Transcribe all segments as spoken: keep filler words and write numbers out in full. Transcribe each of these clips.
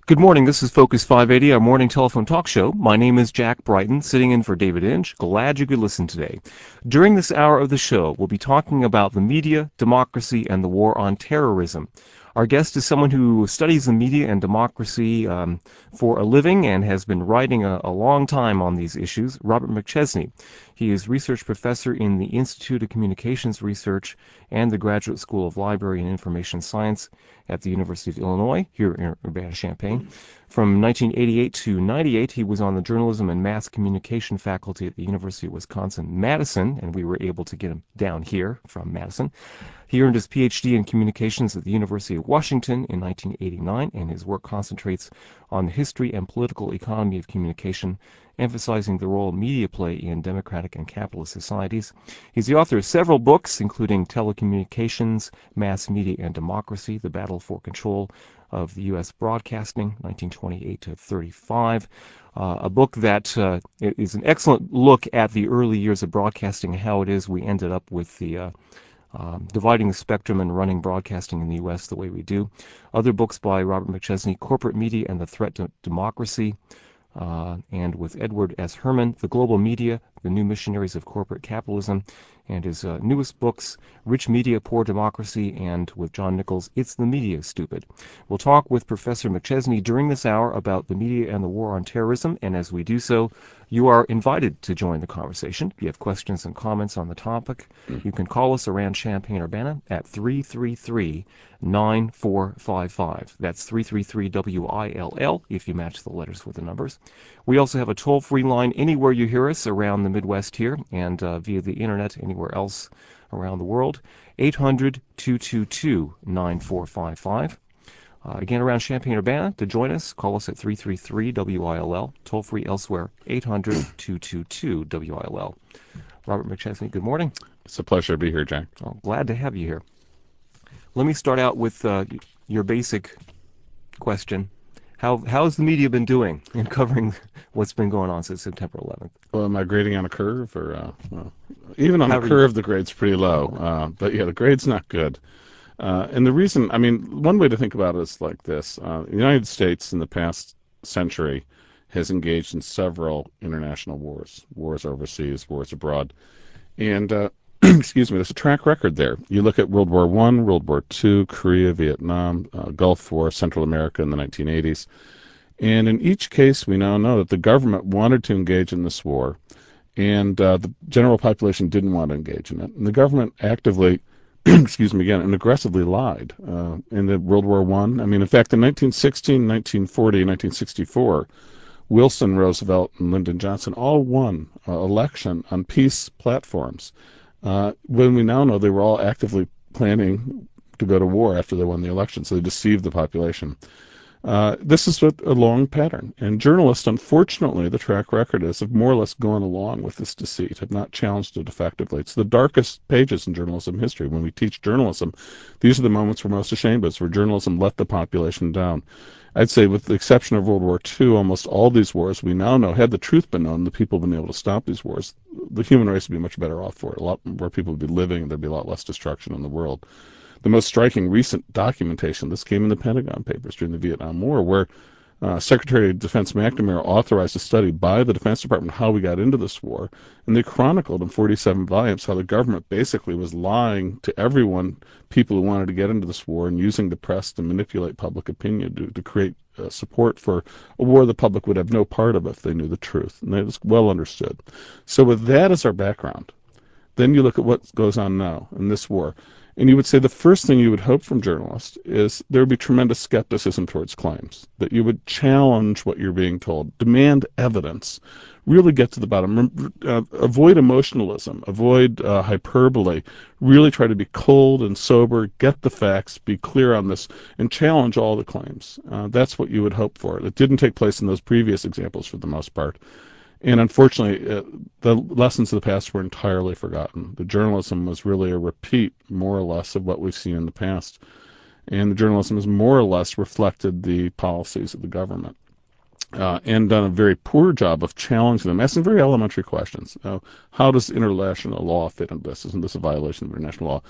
Good morning. This is Focus five eighty, our morning telephone talk show. My name is Jack Brighton, sitting in for David Inch. Glad you could listen today. During this hour of the show, we'll be talking about the media, democracy, and the war on terrorism. Our guest is someone who studies the media and democracy um, for a living and has been writing a, a long time on these issues, Robert McChesney. He is research professor in the Institute of Communications Research and the Graduate School of Library and Information Science at the University of Illinois, here in Urbana-Champaign. From nineteen eighty-eight to ninety-eight, he was on the Journalism and Mass Communication faculty at the University of Wisconsin-Madison, and we were able to get him down here from Madison. He earned his P H D in Communications at the University of Washington in nineteen eighty-nine, and his work concentrates on the history and political economy of communication, emphasizing the role media play in democratic and capitalist societies. He's the author of several books, including Telecommunications, Mass Media and Democracy, The Battle for Control of the U S Broadcasting, nineteen twenty-eight to thirty-five, uh, a book that uh, is an excellent look at the early years of broadcasting and how it is we ended up with the uh, Um, dividing the spectrum and running broadcasting in the U S the way we do. Other books by Robert McChesney, Corporate Media and the Threat to Democracy, uh, and with Edward S. Herman, The Global Media, The New Missionaries of Corporate Capitalism, and his uh, newest books, Rich Media, Poor Democracy, and with John Nichols, It's the Media, Stupid. We'll talk with Professor McChesney during this hour about the media and the war on terrorism, and as we do so, you are invited to join the conversation. If you have questions and comments on the topic, you can call us around Champaign-Urbana at three three three, nine four five five. That's three three three W I L L if you match the letters with the numbers. We also have a toll-free line anywhere you hear us around the Midwest here and uh, via the Internet anywhere else around the world, eight hundred, two two two, nine four five five. Uh, again, around Champaign-Urbana, to join us, call us at three three three W I L L, toll-free elsewhere, eight hundred, two two two, W I L L. Robert McChesney, good morning. It's a pleasure to be here, Jack. Oh, glad to have you here. Let me start out with uh, your basic question. How How's the media been doing in covering what's been going on since September eleventh? Well, am I grading on a curve? or uh, well, Even on How the are you? curve, the grade's pretty low. Uh, but yeah, the grade's not good. Uh, and the reason, I mean, one way to think about it is like this. Uh, the United States in the past century has engaged in several international wars, wars overseas, wars abroad. And, uh, excuse me, there's a track record there. You look at World War One, World War Two, Korea, Vietnam, uh, Gulf War, Central America in the nineteen eighties. And in each case, we now know that the government wanted to engage in this war, and uh, the general population didn't want to engage in it. And the government actively, excuse me again, and aggressively lied uh, in the World War One. I. I mean, in fact, in nineteen sixteen, nineteen forty, nineteen sixty-four, Wilson, Roosevelt, and Lyndon Johnson all won uh, election on peace platforms, uh, when we now know they were all actively planning to go to war after they won the election, so they deceived the population. Uh, this is a, a long pattern, and journalists, unfortunately, the track record is have more or less gone along with this deceit, have not challenged it effectively. It's the darkest pages in journalism history. When we teach journalism, these are the moments we're most ashamed of, where journalism let the population down. I'd say, with the exception of World War Two, almost all these wars we now know, had the truth been known, the people been able to stop these wars, the human race would be much better off for it. A lot more people would be living, and there'd be a lot less destruction in the world. The most striking recent documentation, this came in the Pentagon Papers during the Vietnam War, where uh, Secretary of Defense McNamara authorized a study by the Defense Department how we got into this war, and they chronicled in forty-seven volumes how the government basically was lying to everyone, people who wanted to get into this war, and using the press to manipulate public opinion to, to create uh, support for a war the public would have no part of if they knew the truth, and that is well understood. So with that as our background, then you look at what goes on now in this war. And you would say the first thing you would hope from journalists is there would be tremendous skepticism towards claims, that you would challenge what you're being told, demand evidence, really get to the bottom, uh, avoid emotionalism, avoid uh, hyperbole, really try to be cold and sober, get the facts, be clear on this, and challenge all the claims. Uh, that's what you would hope for. It didn't take place in those previous examples for the most part. And unfortunately, uh, the lessons of the past were entirely forgotten. The journalism was really a repeat, more or less, of what we've seen in the past. And the journalism has more or less reflected the policies of the government. uh, and done a very poor job of challenging them, asking very elementary questions. Uh, how does international law fit into this? Isn't this a violation of international law?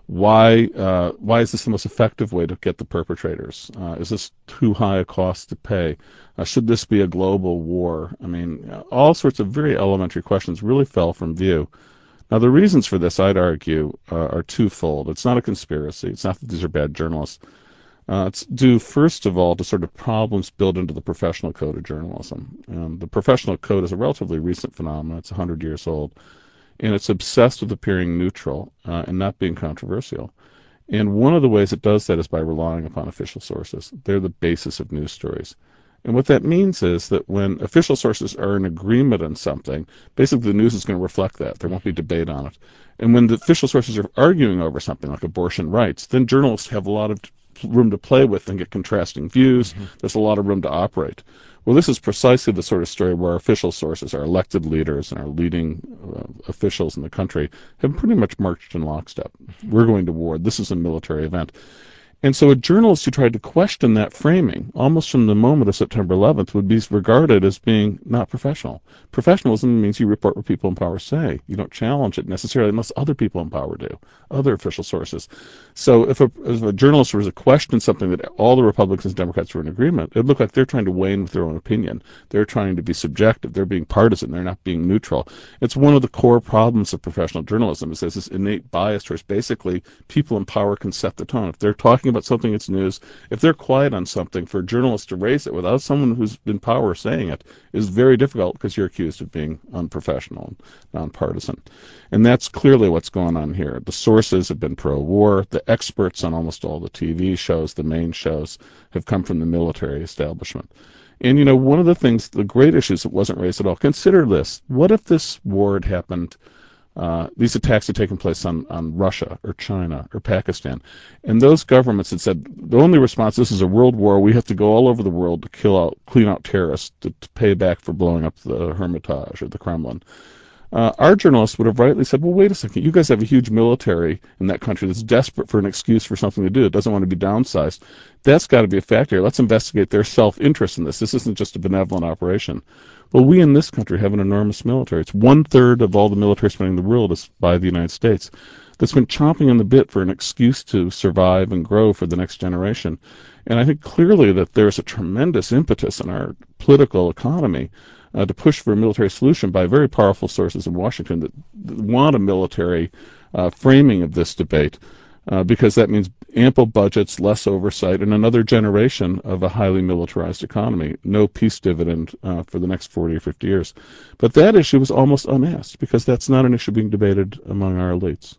Why uh, why is this the most effective way to get the perpetrators? Uh, is this too high a cost to pay? Uh, should this be a global war? I mean, uh, all sorts of very elementary questions really fell from view. Now, the reasons for this, I'd argue, uh, are twofold. It's not a conspiracy. It's not that these are bad journalists. Uh, it's due, first of all, to sort of problems built into the professional code of journalism. Um, the professional code is a relatively recent phenomenon. It's one hundred years old, and it's obsessed with appearing neutral uh, and not being controversial. And one of the ways it does that is by relying upon official sources. They're the basis of news stories. And what that means is that when official sources are in agreement on something, basically the news is going to reflect that. There won't be debate on it. And when the official sources are arguing over something like abortion rights, then journalists have a lot of room to play with and get contrasting views. Mm-hmm. There's a lot of room to operate. Well, this is precisely the sort of story where official sources, our elected leaders and our leading uh, officials in the country, have pretty much marched in lockstep. We're going to war. This is a military event. And so a journalist who tried to question that framing, almost from the moment of September eleventh, would be regarded as being not professional. Professionalism means you report what people in power say. You don't challenge it necessarily unless other people in power do, other official sources. So if a, if a journalist was to question something that all the Republicans and Democrats were in agreement, it would look like they're trying to weigh in with their own opinion. They're trying to be subjective. They're being partisan. They're not being neutral. It's one of the core problems of professional journalism is there's this innate bias towards basically people in power can set the tone. If they're talking about something that's news, if they're quiet on something, for journalists to raise it without someone who's in power saying it is very difficult because you're accused of being unprofessional and nonpartisan. And that's clearly what's going on here. The sources have been pro-war. The experts on almost all the T V shows, the main shows, have come from the military establishment. And, you know, one of the things, the great issues that wasn't raised at all, consider this. What if this war had happened uh, these attacks had taken place on, on Russia or China or Pakistan. And those governments had said, the only response, this is a world war, we have to go all over the world to kill out, clean out terrorists to, to pay back for blowing up the Hermitage or the Kremlin. Uh, our journalists would have rightly said, well, wait a second, you guys have a huge military in that country that's desperate for an excuse for something to do. It doesn't want to be downsized. That's got to be a factor. Let's investigate their self-interest in this. This isn't just a benevolent operation. Well, we in this country have an enormous military. It's one-third of all the military spending in the world is by the United States. That's been chomping on the bit for an excuse to survive and grow for the next generation. And I think clearly that there's a tremendous impetus in our political economy Uh, to push for a military solution by very powerful sources in Washington that, that want a military uh, framing of this debate, uh, because that means ample budgets, less oversight, and another generation of a highly militarized economy. No peace dividend uh, for the next forty or fifty years. But that issue was almost unasked because that's not an issue being debated among our elites.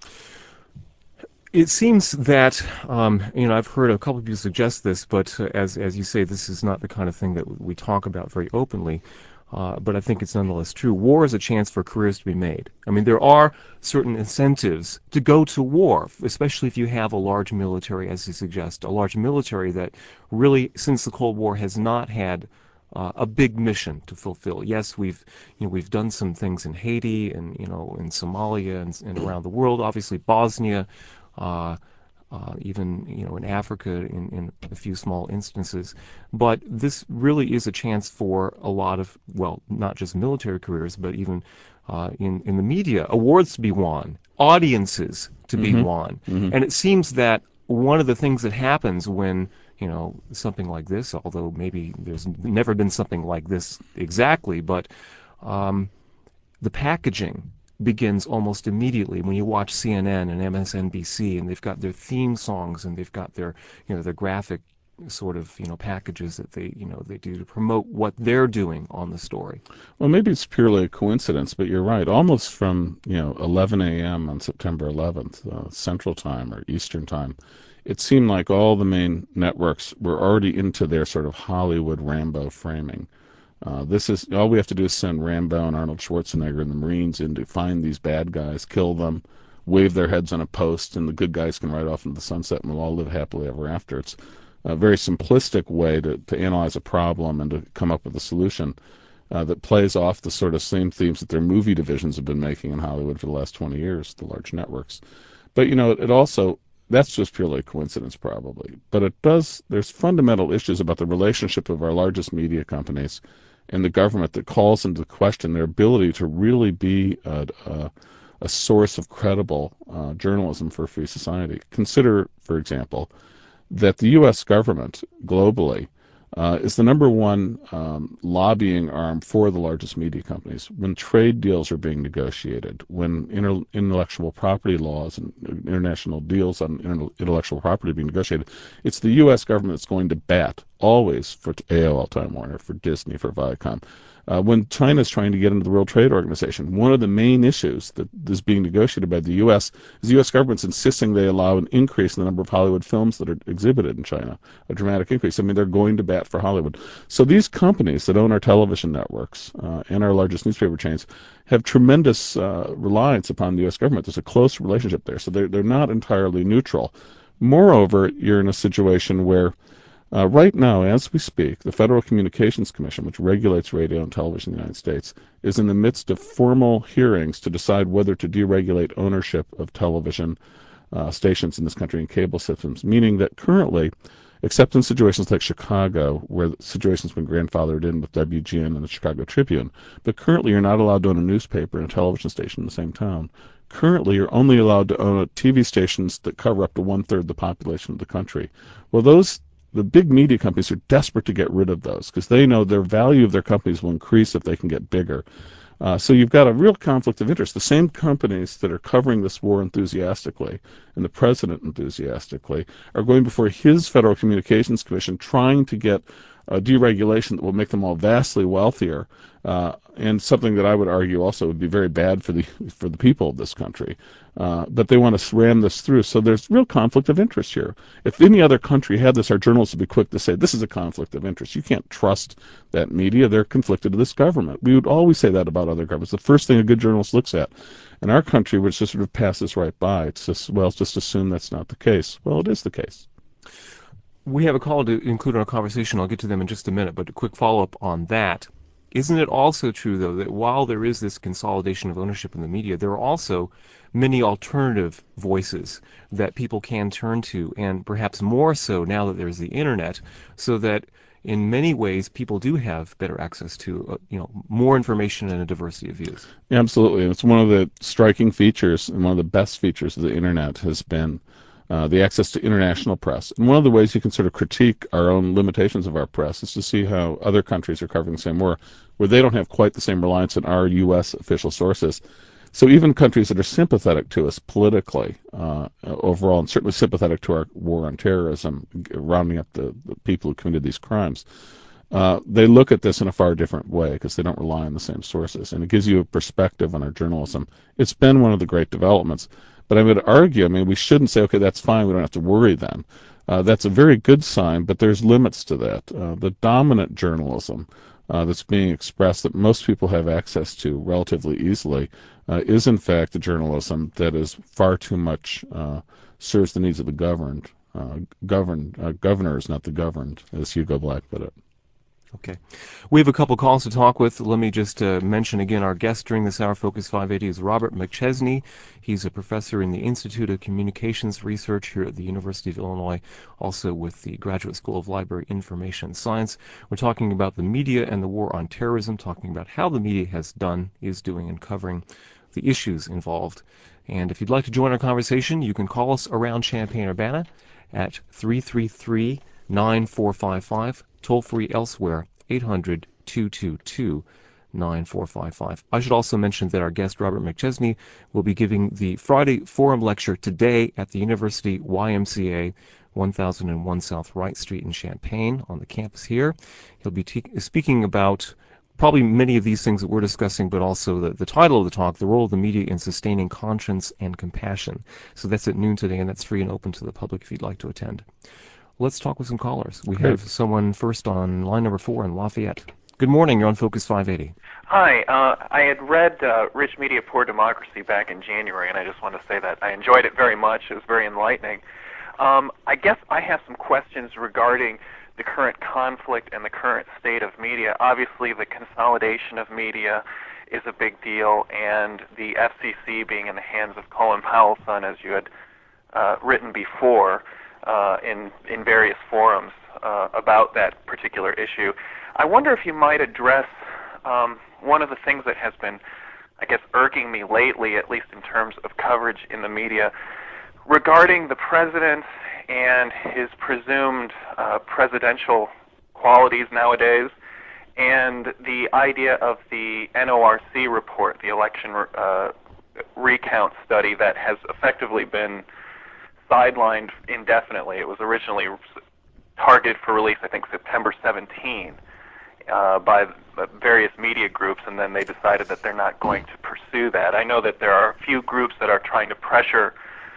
It seems that, um, you know, I've heard a couple of you suggest this, but uh, as as you say, this is not the kind of thing that we talk about very openly. Uh, but I think it's nonetheless true. War is a chance for careers to be made. I mean, there are certain incentives to go to war, especially if you have a large military, as you suggest, a large military that really, since the Cold War, has not had uh, a big mission to fulfill. Yes, we've you know we've done some things in Haiti and you know in Somalia and, and around the world. Obviously, Bosnia. Uh, uh, even you know in Africa in, in a few small instances. But this really is a chance for a lot of, well, not just military careers, but even uh, in, in the media, awards to be won, audiences to be Mm-hmm. won. Mm-hmm. And it seems that one of the things that happens when you know something like this, although maybe there's never been something like this exactly, but um, the packaging begins almost immediately when you watch C N N and M S N B C, and they've got their theme songs and they've got their you know their graphic sort of you know packages that they you know they do to promote what they're doing on the story. Well, maybe it's purely a coincidence, but you're right. Almost from you know eleven a.m. on September eleventh, uh, Central Time or Eastern Time, it seemed like all the main networks were already into their sort of Hollywood Rambo framing. Uh, this is all we have to do is send Rambo and Arnold Schwarzenegger and the Marines in to find these bad guys, kill them, wave their heads on a post, and the good guys can ride off into the sunset and we'll all live happily ever after. It's a very simplistic way to, to analyze a problem and to come up with a solution uh, that plays off the sort of same themes that their movie divisions have been making in Hollywood for the last twenty years, the large networks. But, you know, it also that's just purely a coincidence, probably. But it does, there's fundamental issues about the relationship of our largest media companies and the government that calls into question their ability to really be a, a, a source of credible uh, journalism for a free society. Consider, for example, that the U S government globally uh, is the number one um, lobbying arm for the largest media companies. When trade deals are being negotiated, when inter- intellectual property laws and international deals on inter- intellectual property are being negotiated, it's the U S government that's going to bat always for A O L Time Warner, for Disney, for Viacom. Uh, when China is trying to get into the World Trade Organization, one of the main issues that is being negotiated by the U S is the U S government's insisting they allow an increase in the number of Hollywood films that are exhibited in China, a dramatic increase. I mean, they're going to bat for Hollywood. So these companies that own our television networks uh, and our largest newspaper chains have tremendous uh, reliance upon the U S government. There's a close relationship there, so they're, they're not entirely neutral. Moreover, you're in a situation where Uh, right now, as we speak, the Federal Communications Commission, which regulates radio and television in the United States, is in the midst of formal hearings to decide whether to deregulate ownership of television uh, stations in this country and cable systems, meaning that currently, except in situations like Chicago, where the situation's been grandfathered in with W G N and the Chicago Tribune, but currently you're not allowed to own a newspaper and a television station in the same town. Currently, you're only allowed to own T V stations that cover up to one-third the population of the country. Well, those the big media companies are desperate to get rid of those because they know their value of their companies will increase if they can get bigger. Uh, so you've got a real conflict of interest. The same companies that are covering this war enthusiastically and the president enthusiastically are going before his Federal Communications Commission trying to get a deregulation that will make them all vastly wealthier, uh, and something that I would argue also would be very bad for the for the people of this country. Uh, but they want to ram this through. So there's real conflict of interest here. If any other country had this, our journalists would be quick to say, this is a conflict of interest. You can't trust that media. They're conflicted to this government. We would always say that about other governments. The first thing a good journalist looks at. In our country, which just sort of passes right by, it's just, well, just assume that's not the case. Well, it is the case. We have a call to include in our conversation. I'll get to them in just a minute, but a quick follow-up on that. Isn't it also true, though, that while there is this consolidation of ownership in the media, there are also many alternative voices that people can turn to, and perhaps more so now that there's the internet, so that in many ways people do have better access to, uh, you know, more information and a diversity of views. Yeah, absolutely. And it's one of the striking features and one of the best features of the internet has been uh, the access to international press. And one of the ways you can sort of critique our own limitations of our press is to see how other countries are covering the same war, where they don't have quite the same reliance on our U S official sources. So even countries that are sympathetic to us politically, uh, overall, and certainly sympathetic to our war on terrorism, rounding up the, the people who committed these crimes, uh, they look at this in a far different way because they don't rely on the same sources. And it gives you a perspective on our journalism. It's been one of the great developments. But I would argue, I mean, we shouldn't say, okay, that's fine, we don't have to worry then. Uh, that's a very good sign, but there's limits to that. Uh, the dominant journalism uh, that's being expressed that most people have access to relatively easily uh, is, in fact, a journalism that is far too much uh, serves the needs of the governed. Uh, governed uh, governors, not the governed, as Hugo Black put it. Okay. We have a couple calls to talk with. Let me just uh, mention again our guest during this hour, Focus five eighty, is Robert McChesney. He's a professor in the Institute of Communications Research here at the University of Illinois, also with the Graduate School of Library Information Science. We're talking about the media and the war on terrorism, talking about how the media has done, is doing, and covering the issues involved. And if you'd like to join our conversation, you can call us around Champaign-Urbana at three three three, nine four five five. Toll free elsewhere, eight hundred, two two two, nine four five five. I should also mention that our guest, Robert McChesney, will be giving the Friday Forum Lecture today at the University Y M C A, one thousand one South Wright Street in Champaign on the campus here. He'll be te- speaking about probably many of these things that we're discussing, but also the, the title of the talk, The Role of the Media in Sustaining Conscience and Compassion. So that's at noon today, and that's free and open to the public if you'd like to attend. Let's talk with some callers. We Great. have someone first on line number four in Lafayette. Good morning. You're on Focus five eighty. Hi. Uh, I had read uh, Rich Media, Poor Democracy back in January, and I just want to say that I enjoyed it very much. It was very enlightening. Um, I guess I have some questions regarding the current conflict and the current state of media. Obviously, the consolidation of media is a big deal, and the F C C being in the hands of Colin Powell's son, as you had uh, written before uh, in in various forums uh, about that particular issue. I wonder if you might address um, one of the things that has been, I guess, irking me lately, at least in terms of coverage in the media, regarding the president and his presumed uh, presidential qualities nowadays, and the idea of the N O R C report, the election uh, recount study that has effectively been sidelined indefinitely. It was originally targeted for release, I think, September seventeenth uh, by various media groups, and then they decided that they're not going to pursue that. I know that there are a few groups that are trying to pressure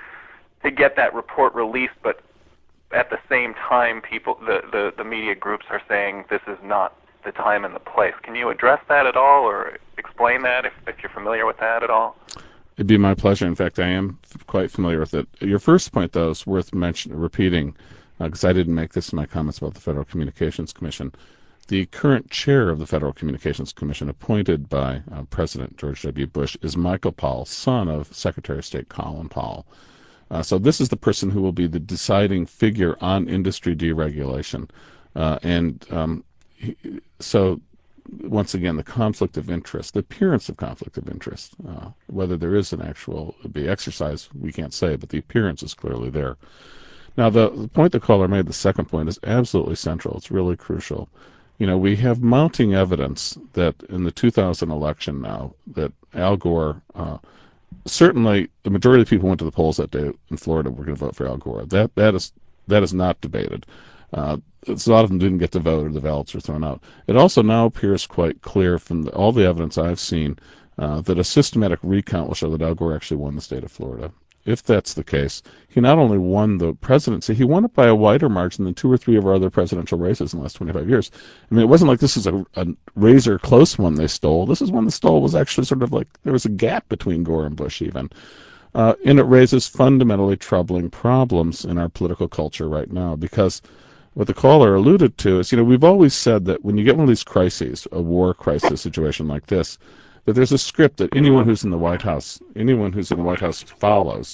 to get that report released, but at the same time, people, the, the, the media groups are saying this is not the time and the place. Can you address that at all, or explain that if, if you're familiar with that at all? It'd be my pleasure. In fact, I am quite familiar with it. Your first point, though, is worth mention, repeating, because uh, I didn't make this in my comments about the Federal Communications Commission. The current chair of the Federal Communications Commission, appointed by uh, President George W. Bush, is Michael Powell, son of Secretary of State Colin Powell. Uh, so this is the person who will be the deciding figure on industry deregulation. Uh, and um, he, so, once again, the conflict of interest, the appearance of conflict of interest, uh, whether there is an actual be exercise, we can't say, but the appearance is clearly there. Now, the, the point the caller made, the second point, is absolutely central. It's really crucial. You know, we have mounting evidence that in the two thousand election now, that Al Gore, uh, certainly the majority of the people who went to the polls that day in Florida were going to vote for Al Gore. That that is that is not debated. Uh, a lot of them didn't get to vote, or the ballots were thrown out. It also now appears quite clear from the, all the evidence I've seen uh, that a systematic recount will show that Al Gore actually won the state of Florida. If that's the case, he not only won the presidency, he won it by a wider margin than two or three of our other presidential races in the last twenty-five years. I mean, it wasn't like this is a, a razor close one they stole. This is one the stole was actually sort of like there was a gap between Gore and Bush even. Uh, and it raises fundamentally troubling problems in our political culture right now, because what the caller alluded to is, you know, we've always said that when you get one of these crises, a war crisis situation like this, that there's a script that anyone who's in the White House, anyone who's in the White House follows,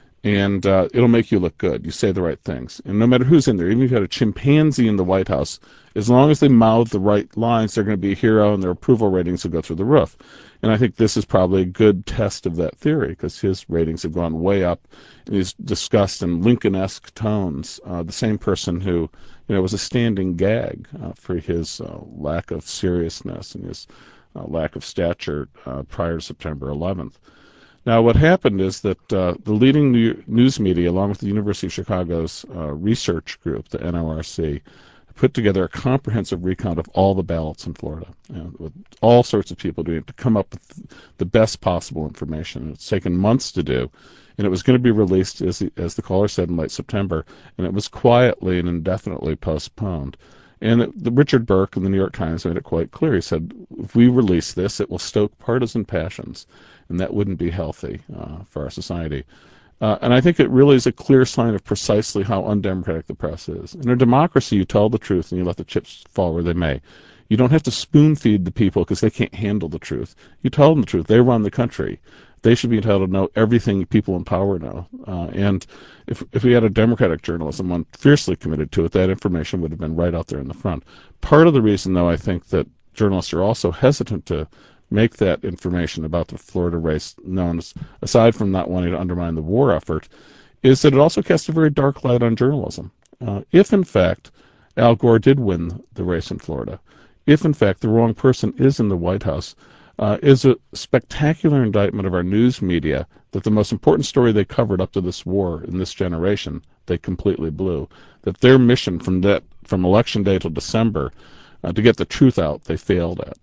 and uh, it'll make you look good. You say the right things. And no matter who's in there, even if you had a chimpanzee in the White House, as long as they mouth the right lines, they're going to be a hero, and their approval ratings will go through the roof. And I think this is probably a good test of that theory, because his ratings have gone way up, and he's discussed in Lincoln-esque tones. Uh, the same person who, you know, was a standing gag uh, for his uh, lack of seriousness and his uh, lack of stature uh, prior to September eleventh. Now, what happened is that uh, the leading new news media, along with the University of Chicago's uh, research group, the N O R C, put together a comprehensive recount of all the ballots in Florida, you know, with all sorts of people doing it to come up with the best possible information. It's taken months to do, and it was going to be released, as the, as the caller said, in late September, and it was quietly and indefinitely postponed. And it, the Richard Burke in the New York Times made it quite clear. He said, if we release this, it will stoke partisan passions, and that wouldn't be healthy uh, for our society. Uh, and I think it really is a clear sign of precisely how undemocratic the press is. In a democracy, you tell the truth and you let the chips fall where they may. You don't have to spoon feed the people because they can't handle the truth. You tell them the truth. They run the country. They should be entitled to know everything people in power know. Uh, and if if we had a democratic journalism, one fiercely committed to it, that information would have been right out there in the front. Part of the reason, though, I think that journalists are also hesitant to make that information about the Florida race known, as, aside from not wanting to undermine the war effort, is that it also casts a very dark light on journalism. Uh, if, in fact, Al Gore did win the race in Florida, if, in fact, the wrong person is in the White House, uh, is a spectacular indictment of our news media that the most important story they covered up to this war in this generation, they completely blew. That their mission from that from election day till December uh, to get the truth out, they failed at.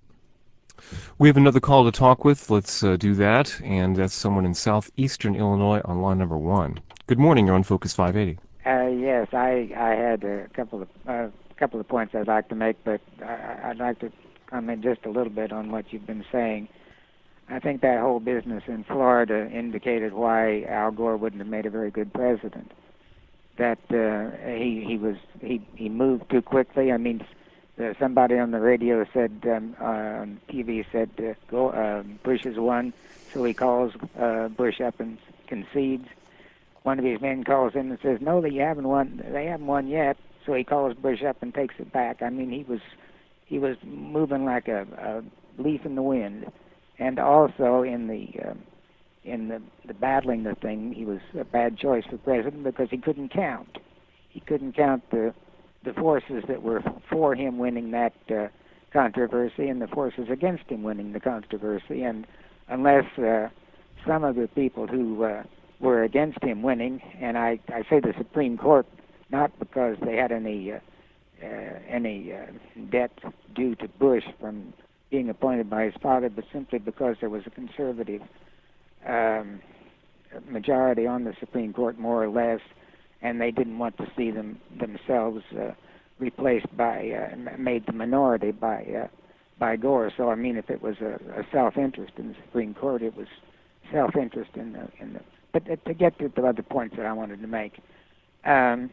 We have another call to talk with. Let's uh, do that, and that's someone in southeastern Illinois on line number one. Good morning. You're on Focus five eighty. Uh, yes, I I had a couple of uh, couple of points I'd like to make, but I, I'd like to comment just a little bit on what you've been saying. I think that whole business in Florida indicated why Al Gore wouldn't have made a very good president. That uh, he he was he he moved too quickly. I mean. Uh, somebody on the radio said, um, uh, on T V said, uh, go, uh, Bush has won, so he calls uh, Bush up and concedes. one of his men calls in and says, "No, they haven't won. They haven't won yet." So he calls Bush up and takes it back. I mean, he was he was moving like a, a leaf in the wind, and also in the uh, in the, the battling the thing, he was a bad choice for president because he couldn't count. He couldn't count the the forces that were for him winning that uh, controversy and the forces against him winning the controversy. And unless uh, some of the people who uh, were against him winning, and I, I say the Supreme Court, not because they had any uh, uh, any uh, debt due to Bush from being appointed by his father, but simply because there was a conservative um, majority on the Supreme Court, more or less, and they didn't want to see them themselves uh, replaced by, uh, made the minority by uh, by Gore. So I mean, if it was a, a self-interest in the Supreme Court, it was self-interest in the in the. But uh, to get to the other points that I wanted to make, um,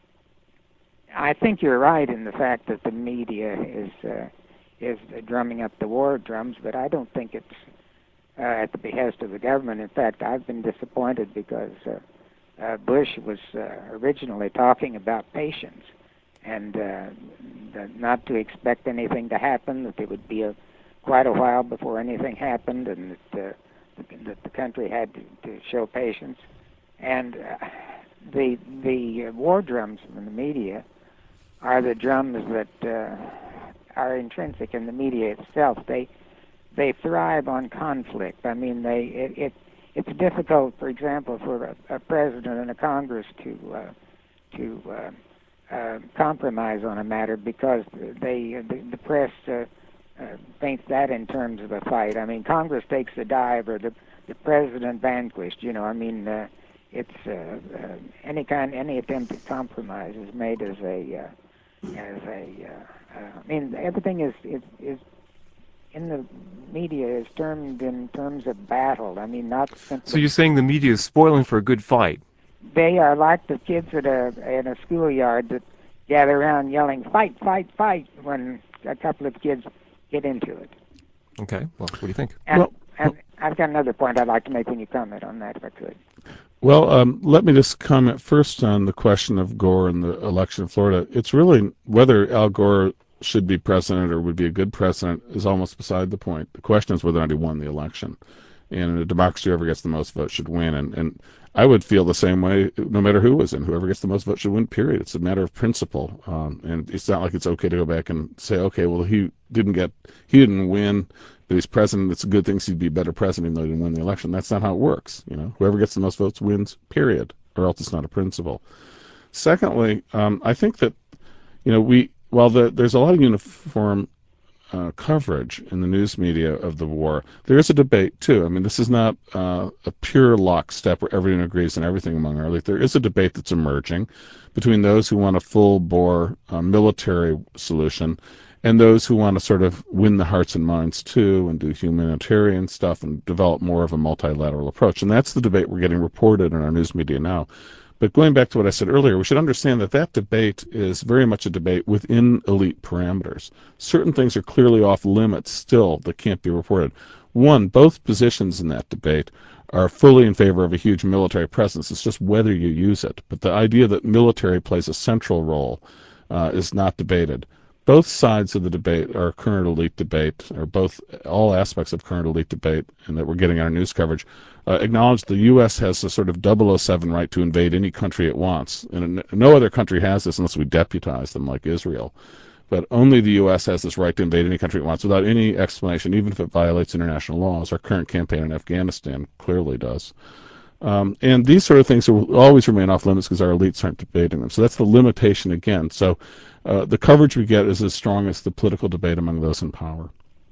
I think you're right in the fact that the media is uh, is drumming up the war drums, but I don't think it's uh, at the behest of the government. In fact, I've been disappointed because uh, uh, Bush was uh, originally talking about patience and uh, the, not to expect anything to happen, that there would be a, quite a while before anything happened, and that, uh, the, that the country had to, to show patience. And uh, the the uh, war drums from the media are the drums that uh, are intrinsic in the media itself. They they thrive on conflict. I mean, they it, it it's difficult, for example, for a, a president and a Congress to uh, to uh, uh, compromise on a matter because they the, the press uh, uh, paints that in terms of a fight. I mean, Congress takes a dive, or the the president vanquished. You know, I mean, uh, it's uh, uh, any kind any attempt at compromise is made as a uh, as a uh, uh, I mean, everything is is is in the media is termed in terms of battle. I mean, not simply. So you're saying the media is spoiling for a good fight? They are like the kids at a in a schoolyard that gather around yelling "fight, fight, fight" when a couple of kids get into it. Okay. Well, what do you think? And, Well, and I've got another point I'd like to make when you comment on that, if I could. Well, um, let me just comment first on the question of Gore and the election in Florida. It's really whether Al Gore should be president or would be a good president is almost beside the point. The question is whether or not he won the election. And in a democracy, whoever gets the most votes should win. And, and I would feel the same way no matter who was in. Whoever gets the most votes should win, period. It's a matter of principle. Um, and it's not like it's okay to go back and say, okay, well, he didn't get, he didn't win, but he's president. It's a good thing he'd be a better president even though he didn't win the election. That's not how it works. You know, whoever gets the most votes wins, period, or else it's not a principle. Secondly, um, I think that, you know, we, while the, there's a lot of uniform Uh, coverage in the news media of the war, there is a debate too. I mean, this is not uh, a pure lockstep where everyone agrees on everything among our elite. There is a debate that's emerging between those who want a full-bore uh, military solution and those who want to sort of win the hearts and minds too and do humanitarian stuff and develop more of a multilateral approach. And that's the debate we're getting reported in our news media now. But going back to what I said earlier, we should understand that that debate is very much a debate within elite parameters. Certain things are clearly off limits still that can't be reported. One, both positions in that debate are fully in favor of a huge military presence. It's just whether you use it. But the idea that military plays a central role uh, is not debated. Both sides of the debate are current elite debate, or both all aspects of current elite debate, and that we're getting our news coverage, uh, acknowledge the U S has a sort of double oh seven right to invade any country it wants. And no other country has this unless we deputize them like Israel. But only the U S has this right to invade any country it wants without any explanation, even if it violates international laws. Our current campaign in Afghanistan clearly does. Um, and these sort of things will always remain off limits because our elites aren't debating them. So that's the limitation again. So uh, the coverage we get is as strong as the political debate among those in power.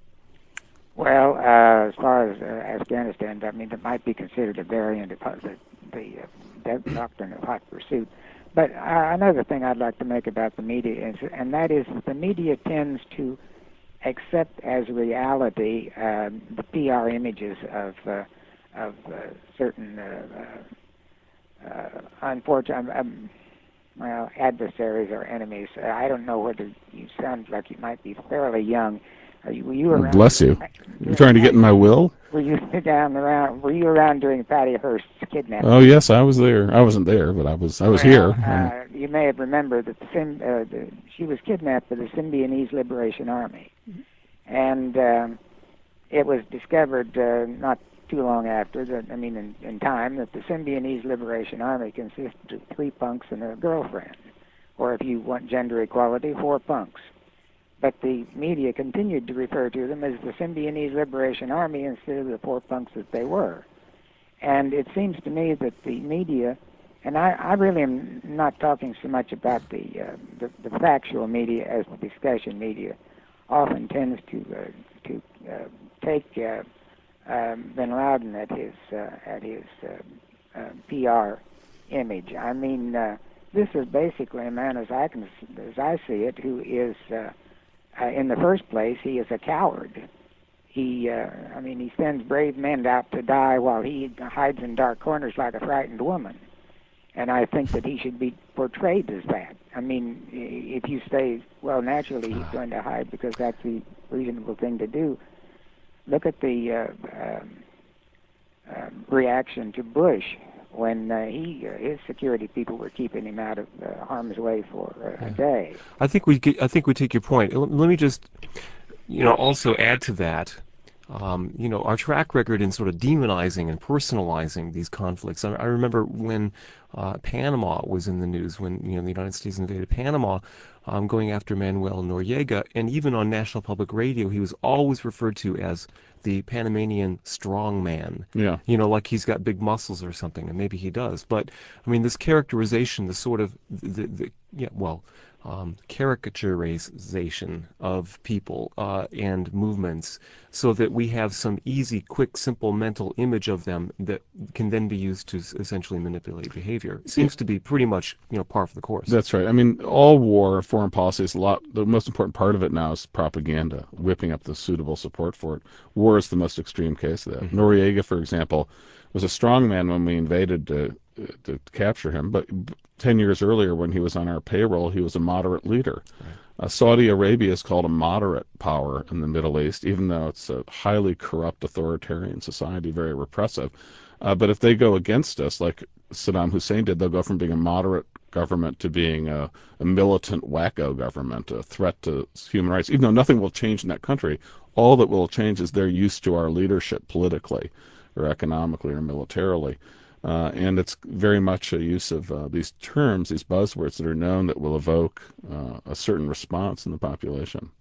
Well, uh, as far as uh, Afghanistan, I mean, it might be considered a variant of the, the uh, doctrine of hot pursuit. But uh, another thing I'd like to make about the media is, and that is that the media tends to accept as reality um, the P R images of uh, of uh, certain uh, uh, uh, unfortunate, um, well, adversaries or enemies. Uh, I don't know whether you sound like you might be fairly young, Are you, were you around? Bless you. You're trying to get in my will? Were you down around? Were you around during Patty Hearst's kidnapping? Oh yes, I was there. I wasn't there, but I was. I was well, here. Uh, you may have remembered that the, Sim, uh, the, she was kidnapped by the Symbionese Liberation Army, and um, it was discovered uh, not too long after that. I mean, in, in time, that the Symbionese Liberation Army consisted of three punks and a girlfriend, or if you want gender equality, four punks. But the media continued to refer to them as the Symbionese Liberation Army instead of the four punks that they were. And it seems to me that the media, and I, I really am not talking so much about the, uh, the the factual media as the discussion media, often tends to uh, to uh, take uh, um, Bin Laden at his uh, at his uh, uh, P R image. I mean, uh, this is basically a man, as I can as I see it, who is uh, Uh, in the first place, he is a coward. He, uh, I mean, he sends brave men out to die while he hides in dark corners like a frightened woman. And I think that he should be portrayed as that. I mean, if you say, well, naturally he's going to hide because that's the reasonable thing to do. Look at the uh, um, uh, reaction to Bush when uh, he uh, his security people were keeping him out of uh, harm's way for uh, yeah. a day. I think we get, I think we take your point. Let, let me just, you know, also add to that. Um, you know, our track record in sort of demonizing and personalizing these conflicts. I, I remember when uh, Panama was in the news, when you know the United States invaded Panama, um, going after Manuel Noriega, and even on National Public Radio, he was always referred to as the Panamanian strongman. Yeah. You know, like he's got big muscles or something, and maybe he does. But I mean, this characterization, the sort of the, the yeah, well. Um, caricaturization of people uh, and movements so that we have some easy, quick, simple mental image of them that can then be used to essentially manipulate behavior. It seems to be pretty much, you know, par for the course. That's right. I mean, all war, foreign policy is a lot. The most important part of it now is propaganda, whipping up the suitable support for it. War is the most extreme case of that. Mm-hmm. Noriega, for example, was a strong man when we invaded to, to capture him, but ten years earlier, when he was on our payroll, he was a moderate leader. Right. Uh, Saudi Arabia is called a moderate power in the Middle East, even though it's a highly corrupt authoritarian society, very repressive. Uh, but if they go against us, like Saddam Hussein did, they'll go from being a moderate government to being a, a militant wacko government, a threat to human rights. Even though nothing will change in that country, all that will change is their use to our leadership politically or economically or militarily. Uh, and it's very much a use of uh, these terms, these buzzwords that are known that will evoke uh, a certain response in the population.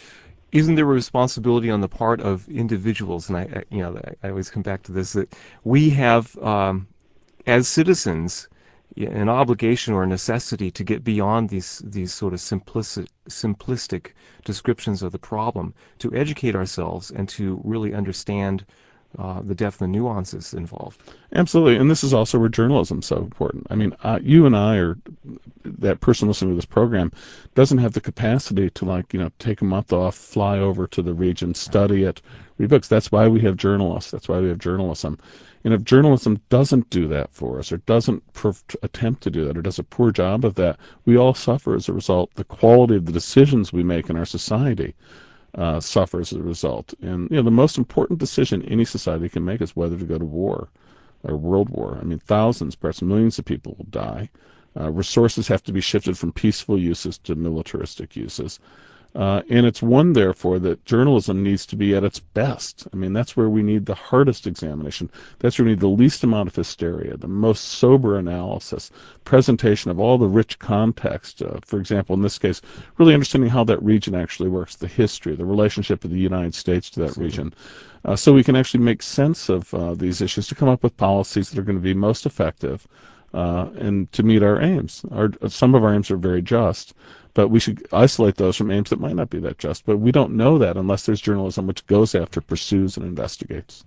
Isn't there a responsibility on the part of individuals, and I, I you know, I always come back to this, that we have, um, as citizens, an obligation or a necessity to get beyond these these sort of simplistic, simplistic descriptions of the problem, to educate ourselves and to really understand Uh, the depth and nuances involved. Absolutely, and this is also where journalism is so important. I mean, uh, you and I, or that person listening to this program, doesn't have the capacity to, like, you know, take a month off, fly over to the region, study it, read books. That's why we have journalists. That's why we have journalism. And if journalism doesn't do that for us, or doesn't pr- attempt to do that, or does a poor job of that, we all suffer as a result. The quality of the decisions we make in our society Uh, suffers as a result. And you know, the most important decision any society can make is whether to go to war or world war. I mean, thousands, perhaps millions of people will die. Uh, resources have to be shifted from peaceful uses to militaristic uses. Uh, and it's one, therefore, that journalism needs to be at its best. I mean, that's where we need the hardest examination. That's where we need the least amount of hysteria, the most sober analysis, presentation of all the rich context. Uh, for example, in this case, really understanding how that region actually works, the history, the relationship of the United States to that Absolutely. region. Uh, so we can actually make sense of uh, these issues to come up with policies that are going to be most effective uh, and to meet our aims. Our, some of our aims are very just, but we should isolate those from aims that might not be that just. But we don't know that unless there's journalism which goes after, pursues, and investigates.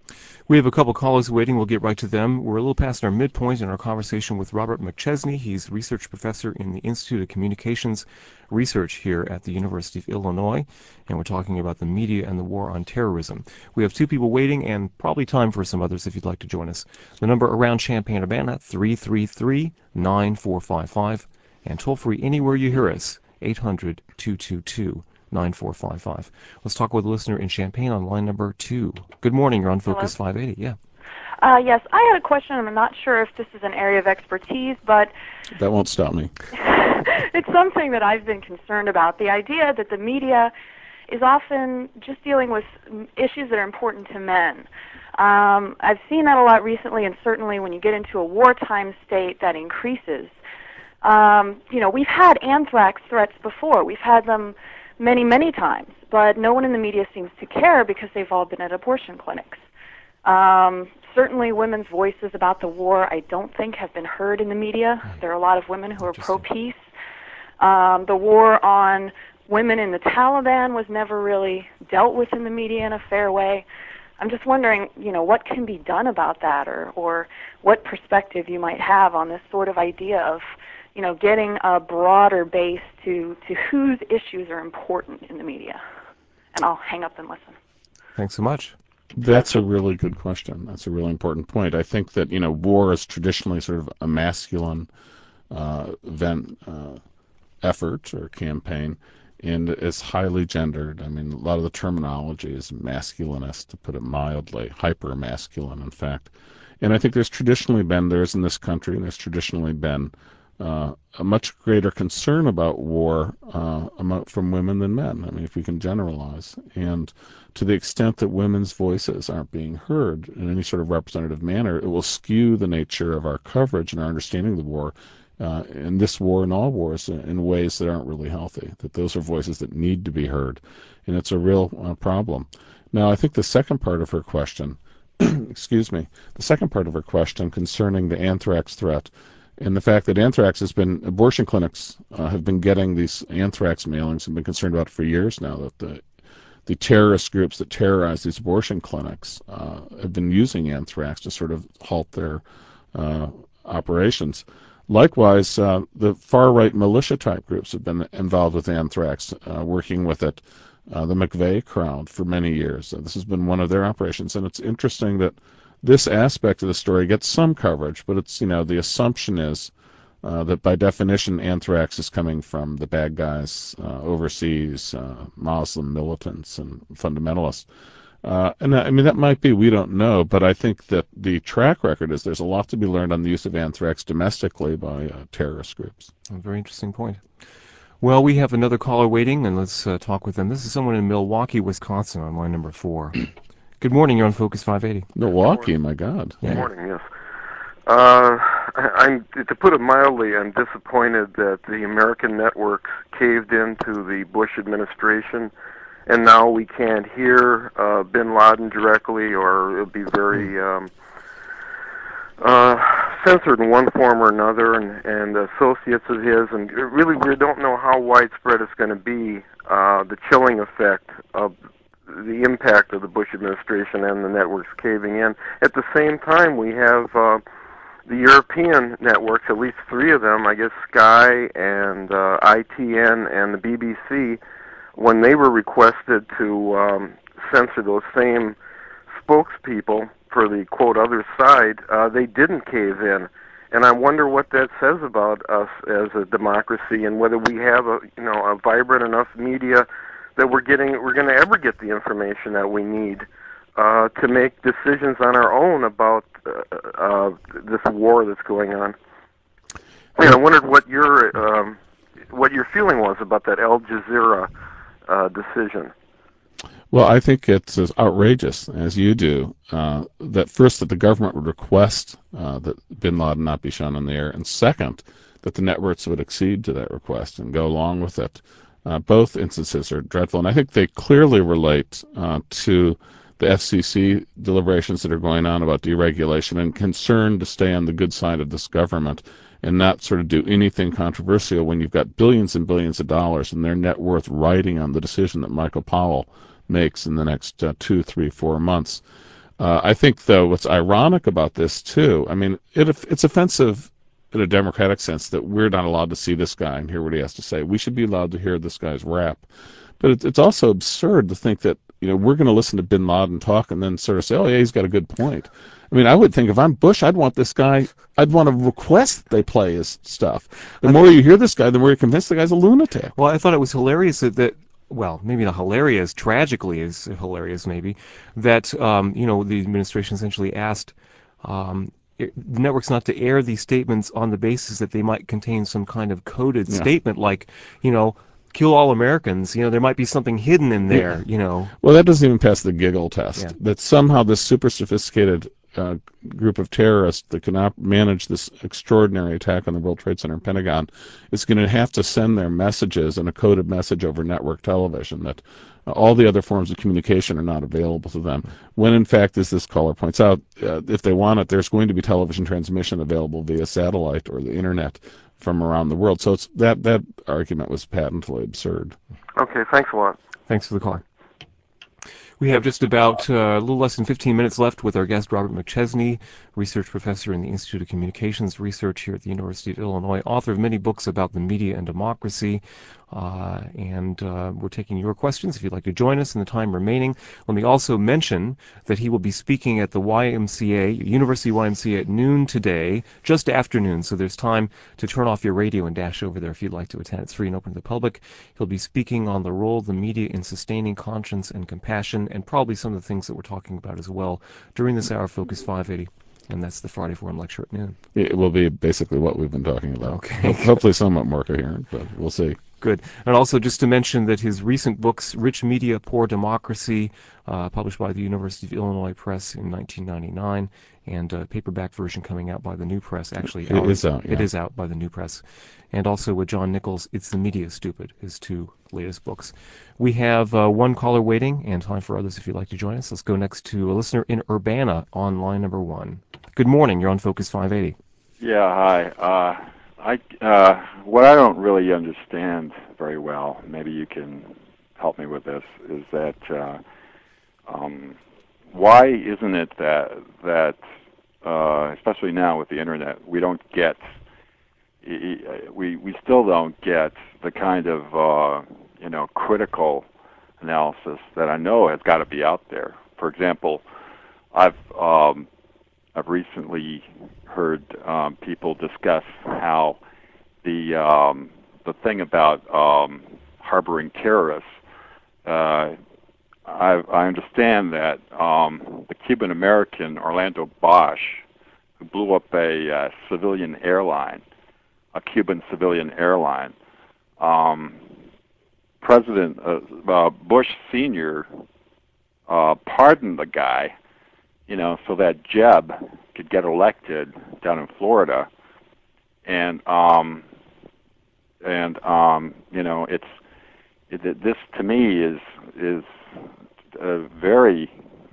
We have a couple callers waiting. We'll get right to them. We're a little past our midpoint in our conversation with Robert McChesney. He's research professor in the Institute of Communications Research here at the University of Illinois, and we're talking about the media and the war on terrorism. We have two people waiting, and probably time for some others if you'd like to join us. The number around Champaign-Urbana, three three three, nine four five five, and toll free anywhere you hear us, eight hundred, two two two, nine four five five. Let's talk with a listener in Champaign on line number two. Good morning. You're on Focus Hello. five eighty. Yeah. Uh, yes, I had a question. I'm not sure if this is an area of expertise, but That won't stop me. it's something that I've been concerned about. The idea that the media is often just dealing with issues that are important to men. Um, I've seen that a lot recently, and certainly when you get into a wartime state, that increases. Um, you know, we've had anthrax threats before. We've had them many, many times, but no one in the media seems to care because they've all been at abortion clinics. Um, certainly women's voices about the war I don't think have been heard in the media. There are a lot of women who are pro-peace. Um, the war on women in the Taliban was never really dealt with in the media in a fair way. I'm just wondering, you know, what can be done about that, or, or what perspective you might have on this sort of idea of, you know, getting a broader base to, to whose issues are important in the media. And I'll hang up and listen. Thanks so much. That's a really good question. That's a really important point. I think that, you know, war is traditionally sort of a masculine uh, event, uh, effort or campaign, and it's highly gendered. I mean, a lot of the terminology is masculinist, to put it mildly, hyper-masculine, in fact. And I think there's traditionally been, there's in this country, and there's traditionally been uh, a much greater concern about war uh, among, from women than men. I mean, if we can generalize. And to the extent that women's voices aren't being heard in any sort of representative manner, it will skew the nature of our coverage and our understanding of the war, uh, in this war and all wars, in, in ways that aren't really healthy, that those are voices that need to be heard. And it's a real uh, problem. Now, I think the second part of her question, excuse me, the second part of her question concerning the anthrax threat, and the fact that anthrax has been, abortion clinics uh, have been getting these anthrax mailings and been concerned about it for years now, that the the terrorist groups that terrorize these abortion clinics uh, have been using anthrax to sort of halt their uh, operations. Likewise, uh, the far-right militia-type groups have been involved with anthrax, uh, working with it, uh, the McVeigh crowd, for many years. Uh, this has been one of their operations, and it's interesting that this aspect of the story gets some coverage, but it's, you know, the assumption is uh, that by definition anthrax is coming from the bad guys uh, overseas, uh, Muslim militants and fundamentalists. Uh, and I mean, that might be, we don't know, but I think that the track record is there's a lot to be learned on the use of anthrax domestically by uh, terrorist groups. A very interesting point. Well, we have another caller waiting, and let's uh, talk with them. This is someone in Milwaukee, Wisconsin, on line number four. Good morning. You're on Focus five eighty. Milwaukee, my God. Yeah. Good morning, yes. Uh, I, I'm, to put it mildly, I'm disappointed that the American networks caved into the Bush administration, and now we can't hear uh, bin Laden directly, or it'll be very um, uh, censored in one form or another, and, and associates of his, and really we don't know how widespread it's going to be, uh, the chilling effect of the impact of the Bush administration and the networks caving in. At the same time, we have uh, the European networks, at least three of them, I guess Sky and uh, I T N and the B B C, when they were requested to um, censor those same spokespeople for the, quote, other side, uh, they didn't cave in. And I wonder what that says about us as a democracy, and whether we have a, you know, a vibrant enough media that we're getting, we're going to ever get the information that we need uh, to make decisions on our own about uh, uh, this war that's going on. And I wondered what your um, what your feeling was about that Al Jazeera uh, decision. Well, I think it's as outrageous as you do, uh, that first, that the government would request uh, that bin Laden not be shown on the air, and second, that the networks would accede to that request and go along with it. Uh, both instances are dreadful, and I think they clearly relate uh, to the F C C deliberations that are going on about deregulation and concern to stay on the good side of this government and not sort of do anything controversial when you've got billions and billions of dollars and their net worth riding on the decision that Michael Powell makes in the next uh, two, three, four months. Uh, I think, though, what's ironic about this, too, I mean, it, it's offensive in a democratic sense that we're not allowed to see this guy and hear what he has to say. We should be allowed to hear this guy's rap. But it, it's also absurd to think that, you know, we're going to listen to bin Laden talk and then sort of say, oh, yeah, he's got a good point. I mean, I would think if I'm Bush, I'd want this guy, I'd want to request they play his stuff. The more you hear this guy, the more you're convinced the guy's a lunatic. Well, I thought it was hilarious that, that well, maybe not hilarious, tragically is hilarious maybe, that, um, you know, the administration essentially asked um, the networks not to air these statements on the basis that they might contain some kind of coded Yeah. statement like, you know, kill all Americans. You know, there might be something hidden in there, you know. Well, that doesn't even pass the giggle test. Yeah. That somehow this super sophisticated uh, group of terrorists that can op- manage this extraordinary attack on the World Trade Center and Pentagon is going to have to send their messages in a coded message over network television, that uh, all the other forms of communication are not available to them. When, in fact, as this caller points out, uh, if they want it, there's going to be television transmission available via satellite or the internet from around the world. So it's, that, that argument was patently absurd. Okay, thanks a lot. Thanks for the call. We have just about uh, a little less than fifteen minutes left with our guest, Robert McChesney, research professor in the Institute of Communications Research here at the University of Illinois, author of many books about the media and democracy. Uh, and uh, we're taking your questions if you'd like to join us in the time remaining. Let me also mention that he will be speaking at the Y M C A, University Y M C A at noon today, just after noon, so there's time to turn off your radio and dash over there if you'd like to attend. It's free and open to the public. He'll be speaking on the role of the media in sustaining conscience and compassion, and probably some of the things that we're talking about as well during this hour of Focus five eighty. And that's the Friday Forum lecture at noon. It will be basically what we've been talking about. Okay. Hopefully somewhat more coherent, but we'll see. Good. And also just to mention that his recent books, Rich Media, Poor Democracy, uh, published by the University of Illinois Press in nineteen ninety-nine, and a paperback version coming out by the New Press, actually. It out, is out, yeah. It is out by the New Press. And also with John Nichols, It's the Media Stupid, his two latest books. We have uh, one caller waiting, and time for others if you'd like to join us. Let's go next to a listener in Urbana on line number one. Good morning. You're on Focus five eighty. Yeah, hi. Uh, I uh, what I don't really understand very well, maybe you can help me with this, is that uh, um, why isn't it that that uh, especially now with the internet, we don't get we we still don't get the kind of uh, you know critical analysis that I know has got to be out there. For example, I've um, I've recently heard um, people discuss how the um, the thing about um, harboring terrorists. Uh, I, I understand that um, the Cuban American Orlando Bosch, who blew up a uh, civilian airline, a Cuban civilian airline, um, President uh, uh, Bush Senior uh, pardoned the guy, you know, so that Jeb could get elected down in Florida, and um, and um, you know, it's it, this to me is is a very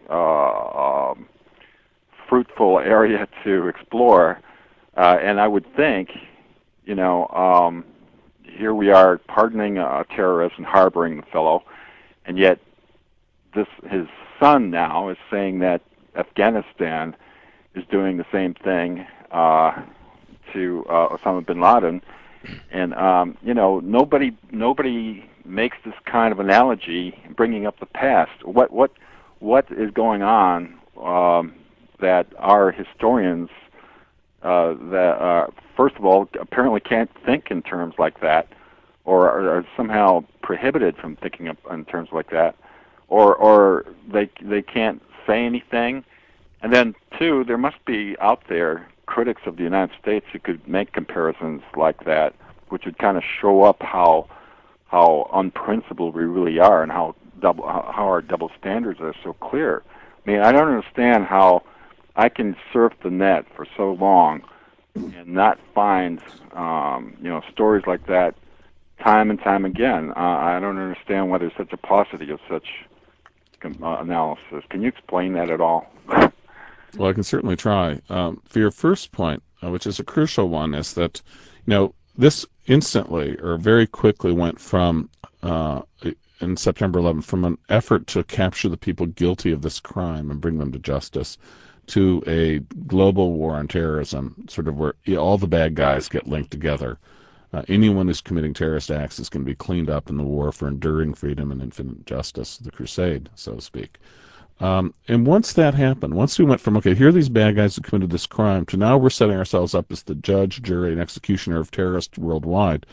uh, um, fruitful area to explore, uh, and I would think, you know, um, here we are pardoning a terrorist and harboring the fellow, and yet this his son now is saying that Afghanistan is doing the same thing uh, to uh, Osama bin Laden, and um, you know nobody nobody makes this kind of analogy, bringing up the past. What what what is going on um, that our historians uh, that uh, first of all apparently can't think in terms like that, or are, are somehow prohibited from thinking up in terms like that, or or they they can't say anything. And then, two, there must be out there critics of the United States who could make comparisons like that, which would kind of show up how how unprincipled we really are and how double how our double standards are so clear. I mean, I don't understand how I can surf the net for so long and not find um, you know stories like that time and time again. Uh, I don't understand why there's such a paucity of such uh, analysis. Can you explain that at all? Well, I can certainly try. Um, for your first point, uh, which is a crucial one, is that, you know, this instantly or very quickly went from, uh, in September eleventh, from an effort to capture the people guilty of this crime and bring them to justice to a global war on terrorism, sort of where all the bad guys get linked together. Uh, anyone who's committing terrorist acts is going to be cleaned up in the war for enduring freedom and infinite justice, the crusade, so to speak. Um, and once that happened, once we went from, okay, here are these bad guys who committed this crime, to now we're setting ourselves up as the judge, jury, and executioner of terrorists worldwide,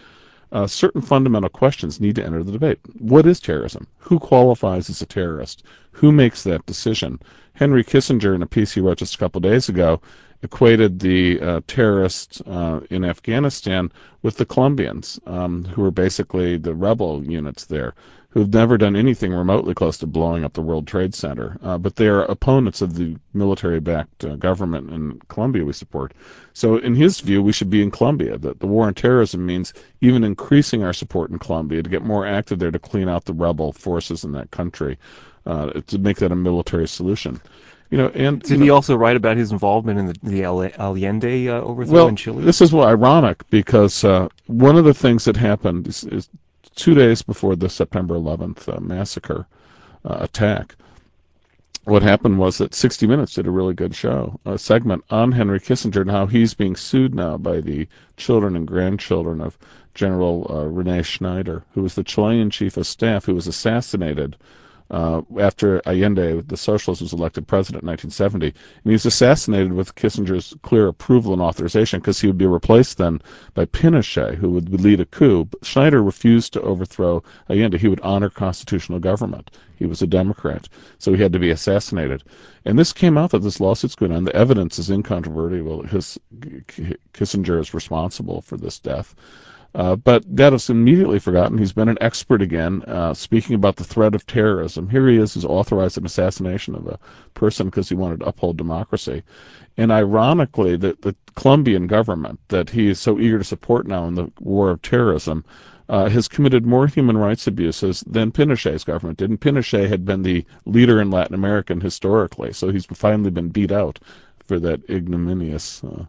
uh, certain fundamental questions need to enter the debate. What is terrorism? Who qualifies as a terrorist? Who makes that decision? Henry Kissinger, in a piece he wrote just a couple of days ago, equated the uh, terrorists uh, in Afghanistan with the Colombians, um, who were basically the rebel units there, who've never done anything remotely close to blowing up the World Trade Center. Uh, but they are opponents of the military-backed uh, government in Colombia we support. So in his view, we should be in Colombia. That the war on terrorism means even increasing our support in Colombia to get more active there to clean out the rebel forces in that country, uh, to make that a military solution. You know, and did you know, he also write about his involvement in the, the Allende uh, overthrow well, in Chile? this is well, ironic because uh, one of the things that happened is, is two days before the September eleventh uh, massacre uh, attack. What happened was that sixty minutes did a really good show, a segment on Henry Kissinger and how he's being sued now by the children and grandchildren of General uh, Rene Schneider, who was the Chilean chief of staff who was assassinated Uh, after Allende, the socialist, was elected president in nineteen seventy. And he was assassinated with Kissinger's clear approval and authorization because he would be replaced then by Pinochet, who would lead a coup. But Schneider refused to overthrow Allende. He would honor constitutional government. He was a Democrat, so he had to be assassinated. And this came out that this lawsuit's going on. The evidence is incontrovertible. His, Kissinger is responsible for this death. Uh, but that is immediately forgotten. He's been an expert again, uh, speaking about the threat of terrorism. Here he is, has authorized an assassination of a person because he wanted to uphold democracy. And ironically, the, the Colombian government that he is so eager to support now in the war of terrorism uh, has committed more human rights abuses than Pinochet's government did. And Pinochet had been the leader in Latin America historically, so he's finally been beat out for that ignominious uh,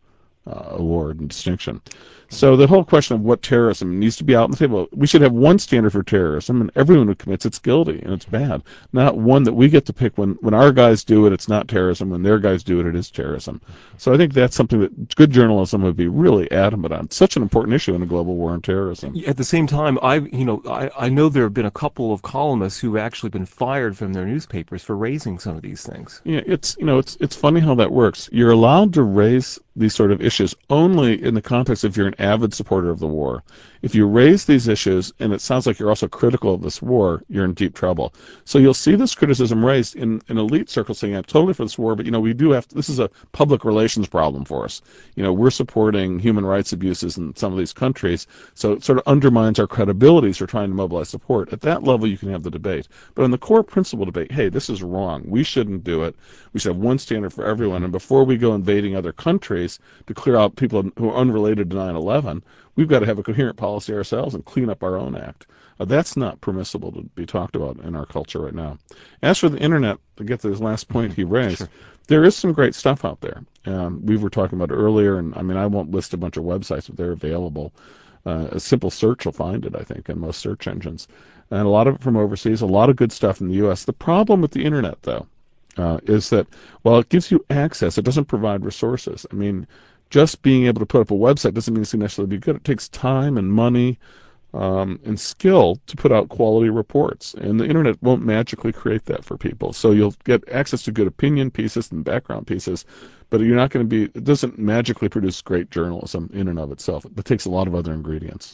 uh, award and distinction. So the whole question of what terrorism needs to be out on the table, we should have one standard for terrorism, and everyone who commits it's guilty and it's bad. Not one that we get to pick. When when our guys do it, it's not terrorism. When their guys do it, it is terrorism. So I think that's something that good journalism would be really adamant on. It's such an important issue in a global war on terrorism. At the same time, I you know I, I know there have been a couple of columnists who have actually been fired from their newspapers for raising some of these things. Yeah, it's you know it's it's funny how that works. You're allowed to raise these sort of issues only in the context if you're an avid supporter of the war. If you raise these issues, and it sounds like you're also critical of this war, you're in deep trouble. So you'll see this criticism raised in, in elite circles saying, I'm totally for this war, but, you know, we do have to, this is a public relations problem for us. You know, we're supporting human rights abuses in some of these countries, so it sort of undermines our credibility as we're trying to mobilize support. At that level, you can have the debate. But in the core principle debate, hey, this is wrong. We shouldn't do it. We should have one standard for everyone. And before we go invading other countries to clear out people who are unrelated to nine eleven, we've got to have a coherent policy ourselves and clean up our own act. Uh, that's not permissible to be talked about in our culture right now. As for the internet, to get to this last point he raised, sure. There is some great stuff out there. Um, we were talking about it earlier, and I mean, I won't list a bunch of websites, but they're available. Uh, a simple search will find it, I think, in most search engines. And a lot of it from overseas, a lot of good stuff in the U S. The problem with the internet, though, uh, is that while it gives you access, it doesn't provide resources. I mean, just being able to put up a website doesn't mean it's going to necessarily be good. It takes time and money um, and skill to put out quality reports, and the internet won't magically create that for people. So you'll get access to good opinion pieces and background pieces, but you're not going to be. It doesn't magically produce great journalism in and of itself. It takes a lot of other ingredients.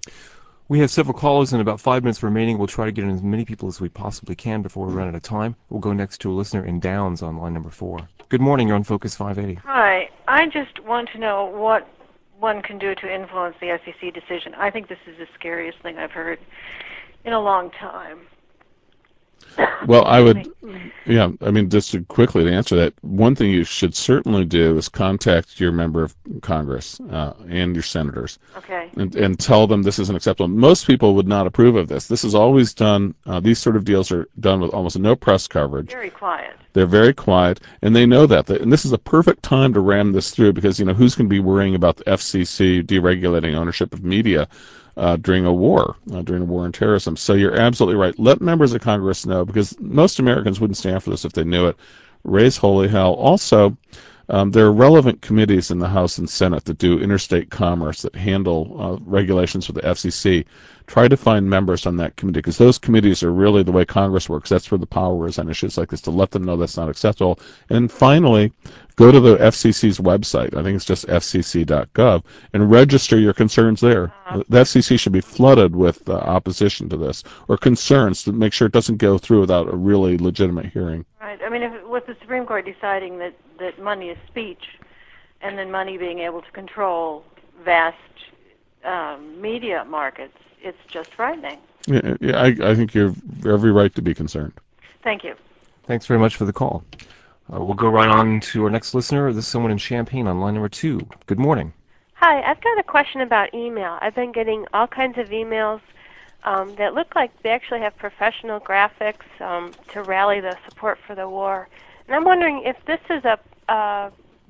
We have several callers and about five minutes remaining. We'll try to get in as many people as we possibly can before we run out of time. We'll go next to a listener in Downs on line number four. Good morning. You're on Focus five eighty. Hi. I just want to know what one can do to influence the S E C decision. I think this is the scariest thing I've heard in a long time. Well, I would, yeah, I mean, just to quickly to answer that, one thing you should certainly do is contact your member of Congress uh, and your senators. Okay. And, and tell them this isn't acceptable. Most people would not approve of this. This is always done, uh, these sort of deals are done with almost no press coverage. Very quiet. They're very quiet, and they know that. And this is a perfect time to ram this through because, you know, who's going to be worrying about the F C C deregulating ownership of media uh, during a war, uh, during a war on terrorism? So you're absolutely right. Let members of Congress know because most Americans wouldn't stand for this if they knew it. Raise holy hell. Also, Um, there are relevant committees in the House and Senate that do interstate commerce, that handle uh, regulations for the F C C. Try to find members on that committee, because those committees are really the way Congress works. That's where the power is on issues like this, to let them know that's not acceptable. And finally, go to the F C C's website. I think it's just f c c dot gov, and register your concerns there. Uh, the F C C should be flooded with uh, opposition to this, or concerns, to make sure it doesn't go through without a really legitimate hearing. Right. I mean, if, with the Supreme Court deciding that, that money is speech, and then money being able to control vast um, media markets, it's just frightening. Yeah, yeah, I, I think you have every right to be concerned. Thank you. Thanks very much for the call. Uh, we'll go right on to our next listener. This is someone in Champaign on line number two. Good morning. Hi, I've got a question about email. I've been getting all kinds of emails um, that look like they actually have professional graphics um, to rally the support for the war. And I'm wondering if this is a, uh,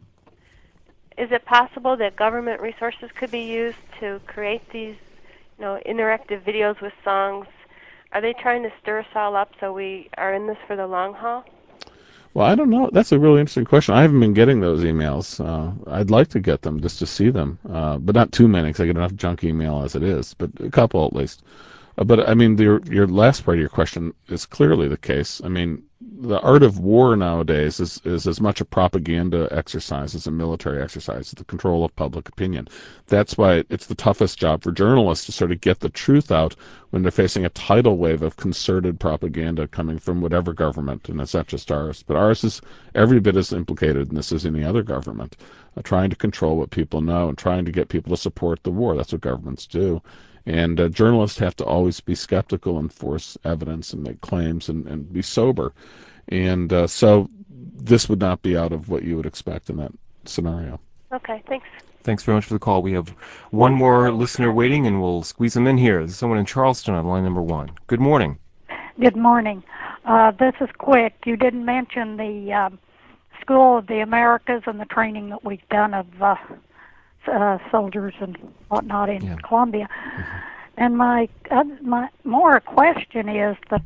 is it possible that government resources could be used to create these, you know, interactive videos with songs? Are they trying to stir us all up so we are in this for the long haul? Well, I don't know. That's a really interesting question. I haven't been getting those emails. Uh, I'd like to get them just to see them, uh, but not too many, because I get enough junk email as it is, but a couple at least. Uh, but, I mean, the, your last part of your question is clearly the case. I mean, the art of war nowadays is, is as much a propaganda exercise as a military exercise, the control of public opinion. That's why it's the toughest job for journalists, to sort of get the truth out when they're facing a tidal wave of concerted propaganda coming from whatever government, and it's not just ours. But ours is every bit as implicated in this as any other government, uh, trying to control what people know and trying to get people to support the war. That's what governments do. And uh, journalists have to always be skeptical and force evidence and make claims and, and be sober. And uh, so this would not be out of what you would expect in that scenario. Okay, thanks. Thanks very much for the call. We have one more listener waiting, and we'll squeeze them in here. This is someone in Charleston on line number one. Good morning. Good morning. Uh, this is quick. You didn't mention the um, School of the Americas and the training that we've done of uh, uh, soldiers and whatnot in yeah. Colombia. Mm-hmm. And my uh, my more question is that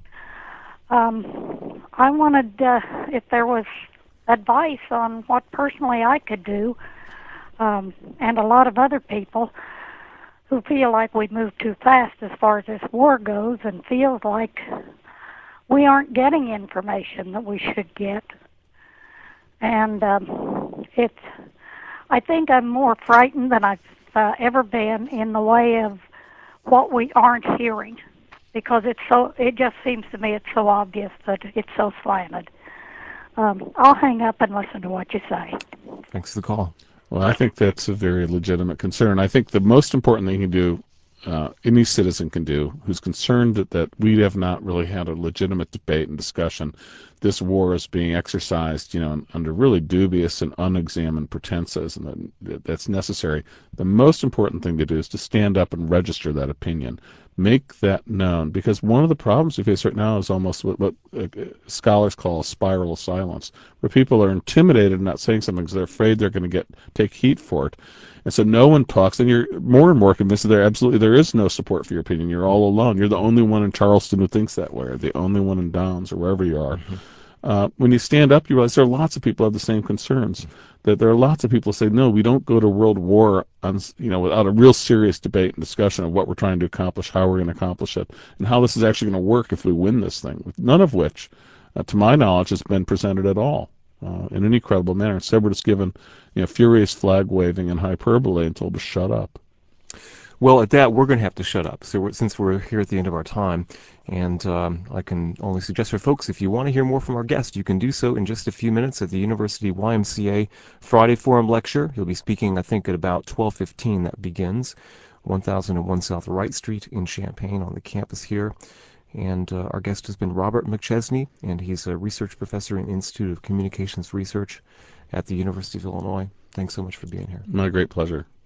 um, I wanted uh, if there was advice on what personally I could do, um, and a lot of other people who feel like we move too fast as far as this war goes, and feels like we aren't getting information that we should get. And um, it's, I think I'm more frightened than I've uh, ever been in the way of what we aren't hearing, because it's so, it just seems to me it's so obvious that it's so slanted. Um, I'll hang up and listen to what you say. Thanks for the call. Well, I think that's a very legitimate concern. I think the most important thing you can do, uh, any citizen can do, who's concerned that, that we have not really had a legitimate debate and discussion. This war is being exercised, you know, under really dubious and unexamined pretenses, and that, that's necessary. The most important thing to do is to stand up and register that opinion. Make that known, because one of the problems we face right now is almost what, what uh, scholars call a spiral of silence, where people are intimidated and not saying something because they're afraid they're going to get take heat for it. And so no one talks, and you're more and more convinced that there absolutely there is no support for your opinion. You're all alone. You're the only one in Charleston who thinks that way, or the only one in Downs, or wherever you are. Mm-hmm. Uh, when you stand up, you realize there are lots of people who have the same concerns. That there are lots of people who say, no, we don't go to world war on, you know, without a real serious debate and discussion of what we're trying to accomplish, how we're going to accomplish it, and how this is actually going to work if we win this thing. None of which, uh, to my knowledge, has been presented at all uh, in any credible manner. Instead, we're just given, you know, furious flag waving and hyperbole and told to shut up. Well, at that, we're going to have to shut up, so we're, since we're here at the end of our time. And um, I can only suggest for folks, if you want to hear more from our guest, you can do so in just a few minutes at the University Y M C A Friday Forum Lecture. He'll be speaking, I think, at about twelve fifteen. That begins, one thousand one South Wright Street in Champaign on the campus here. And uh, our guest has been Robert McChesney, and he's a research professor in the Institute of Communications Research at the University of Illinois. Thanks so much for being here. My great pleasure.